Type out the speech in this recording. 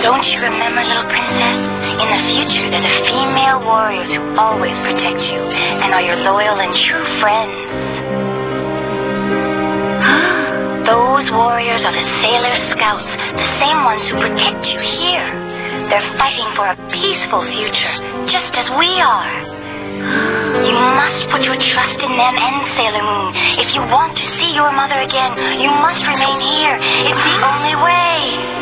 Don't you remember, little princess? In the future, there's a female warriors who always protect you and are your loyal and true friends. Those warriors are the Sailor Scouts, the same ones who protect you here. They're fighting for a peaceful future, just as we are. You must put your trust in them and Sailor Moon. If you want to see your mother again, you must remain here. It's the only way.